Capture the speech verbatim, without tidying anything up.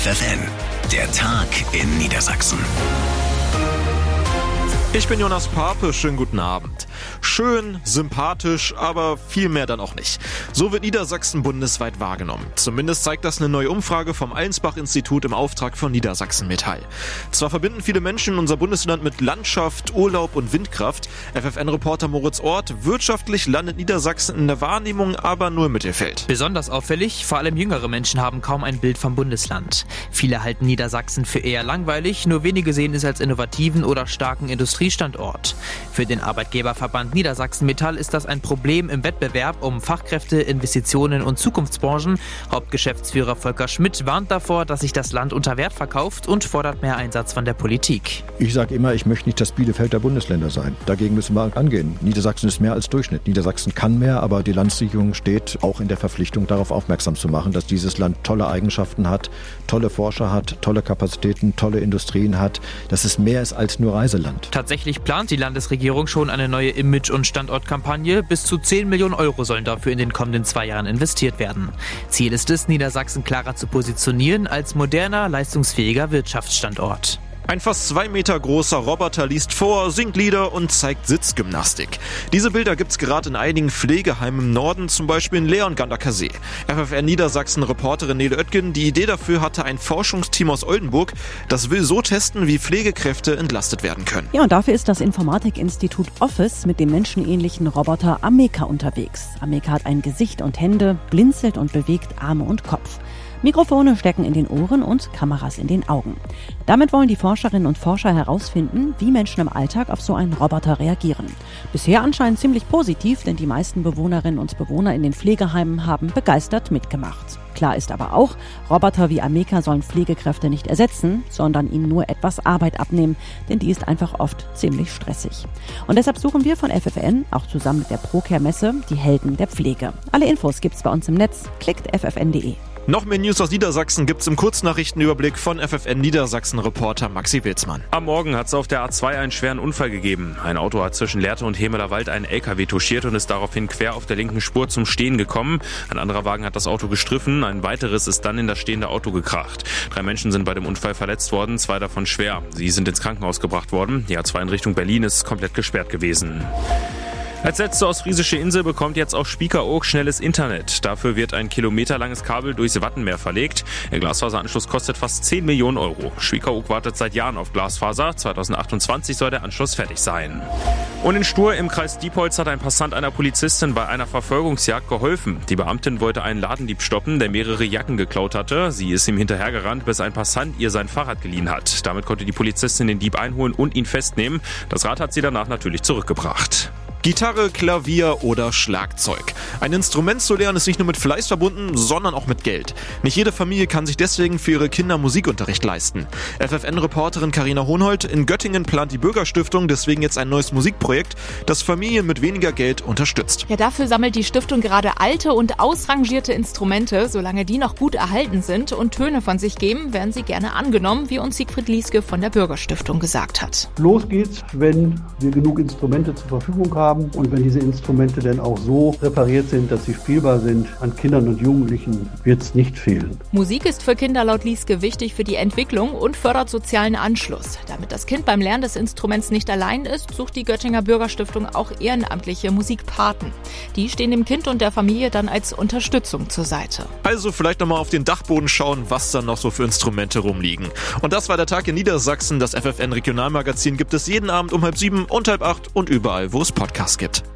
F F N, der Tag in Niedersachsen. Ich bin Jonas Pape, schönen guten Abend. Schön, sympathisch, aber viel mehr dann auch nicht. So wird Niedersachsen bundesweit wahrgenommen. Zumindest zeigt das eine neue Umfrage vom Allensbach-Institut im Auftrag von Niedersachsen Metall. Zwar verbinden viele Menschen unser Bundesland mit Landschaft, Urlaub und Windkraft. F F N-Reporter Moritz Ort, wirtschaftlich landet Niedersachsen in der Wahrnehmung aber nur im Mittelfeld. Besonders auffällig, vor allem jüngere Menschen haben kaum ein Bild vom Bundesland. Viele halten Niedersachsen für eher langweilig, nur wenige sehen es als innovativen oder starken Industriestandort. Für den Arbeitgeberverband Niedersachsen Metall ist das ein Problem im Wettbewerb um Fachkräfte, Investitionen und Zukunftsbranchen. Hauptgeschäftsführer Volker Schmidt warnt davor, dass sich das Land unter Wert verkauft und fordert mehr Einsatz von der Politik. Ich sage immer, ich möchte nicht das Bielefeld der Bundesländer sein. Dagegen müssen wir angehen. Niedersachsen ist mehr als Durchschnitt. Niedersachsen kann mehr, aber die Landesregierung steht auch in der Verpflichtung, darauf aufmerksam zu machen, dass dieses Land tolle Eigenschaften hat, tolle Forscher hat, tolle Kapazitäten, tolle Industrien hat, dass es mehr ist als nur Reiseland. Tatsächlich plant die Landesregierung schon eine neue Image- und Standortkampagne. Bis zu zehn Millionen Euro sollen dafür in den kommenden zwei Jahren investiert werden. Ziel ist es, Niedersachsen klarer zu positionieren als moderner, leistungsfähiger Wirtschaftsstandort. Ein fast zwei Meter großer Roboter liest vor, singt Lieder und zeigt Sitzgymnastik. Diese Bilder gibt's gerade in einigen Pflegeheimen im Norden, zum Beispiel in Leer und Ganderkasee. F F N Niedersachsen-Reporterin Nele Oetgen, die Idee dafür hatte ein Forschungsteam aus Oldenburg, das will so testen, wie Pflegekräfte entlastet werden können. Ja, und dafür ist das Informatikinstitut Office mit dem menschenähnlichen Roboter Ameka unterwegs. Ameka hat ein Gesicht und Hände, blinzelt und bewegt Arme und Kopf. Mikrofone stecken in den Ohren und Kameras in den Augen. Damit wollen die Forscherinnen und Forscher herausfinden, wie Menschen im Alltag auf so einen Roboter reagieren. Bisher anscheinend ziemlich positiv, denn die meisten Bewohnerinnen und Bewohner in den Pflegeheimen haben begeistert mitgemacht. Klar ist aber auch, Roboter wie Ameka sollen Pflegekräfte nicht ersetzen, sondern ihnen nur etwas Arbeit abnehmen, denn die ist einfach oft ziemlich stressig. Und deshalb suchen wir von F F N, auch zusammen mit der ProCare-Messe, die Helden der Pflege. Alle Infos gibt's bei uns im Netz, klickt f f n punkt d e. Noch mehr News aus Niedersachsen gibt's im Kurznachrichtenüberblick von F F N Niedersachsen-Reporter Maxi Wilsmann. Am Morgen hat es auf der A zwei einen schweren Unfall gegeben. Ein Auto hat zwischen Lehrte und Hemelerwald einen L K W touchiert und ist daraufhin quer auf der linken Spur zum Stehen gekommen. Ein anderer Wagen hat das Auto gestriffen, ein weiteres ist dann in das stehende Auto gekracht. Drei Menschen sind bei dem Unfall verletzt worden, zwei davon schwer. Sie sind ins Krankenhaus gebracht worden. Die A zwei in Richtung Berlin ist komplett gesperrt gewesen. Als letzte ostfriesische Insel bekommt jetzt auch Spiekeroog schnelles Internet. Dafür wird ein kilometerlanges Kabel durchs Wattenmeer verlegt. Der Glasfaseranschluss kostet fast zehn Millionen Euro. Spiekeroog wartet seit Jahren auf Glasfaser. zweitausendachtundzwanzig soll der Anschluss fertig sein. Und in Stur im Kreis Diepholz hat ein Passant einer Polizistin bei einer Verfolgungsjagd geholfen. Die Beamtin wollte einen Ladendieb stoppen, der mehrere Jacken geklaut hatte. Sie ist ihm hinterhergerannt, bis ein Passant ihr sein Fahrrad geliehen hat. Damit konnte die Polizistin den Dieb einholen und ihn festnehmen. Das Rad hat sie danach natürlich zurückgebracht. Gitarre, Klavier oder Schlagzeug. Ein Instrument zu lernen ist nicht nur mit Fleiß verbunden, sondern auch mit Geld. Nicht jede Familie kann sich deswegen für ihre Kinder Musikunterricht leisten. F F N-Reporterin Carina Hohnhold, in Göttingen plant die Bürgerstiftung deswegen jetzt ein neues Musikprojekt, das Familien mit weniger Geld unterstützt. Ja, dafür sammelt die Stiftung gerade alte und ausrangierte Instrumente. Solange die noch gut erhalten sind und Töne von sich geben, werden sie gerne angenommen, wie uns Siegfried Lieske von der Bürgerstiftung gesagt hat. Los geht's, wenn wir genug Instrumente zur Verfügung haben. Und wenn diese Instrumente dann auch so repariert sind, dass sie spielbar sind, an Kindern und Jugendlichen wird es nicht fehlen. Musik ist für Kinder laut Lieske wichtig für die Entwicklung und fördert sozialen Anschluss. Damit das Kind beim Lernen des Instruments nicht allein ist, sucht die Göttinger Bürgerstiftung auch ehrenamtliche Musikpaten. Die stehen dem Kind und der Familie dann als Unterstützung zur Seite. Also vielleicht nochmal auf den Dachboden schauen, was da noch so für Instrumente rumliegen. Und das war der Tag in Niedersachsen. Das F F N Regionalmagazin gibt es jeden Abend um halb sieben und halb acht und überall, wo es Podcasts gibt.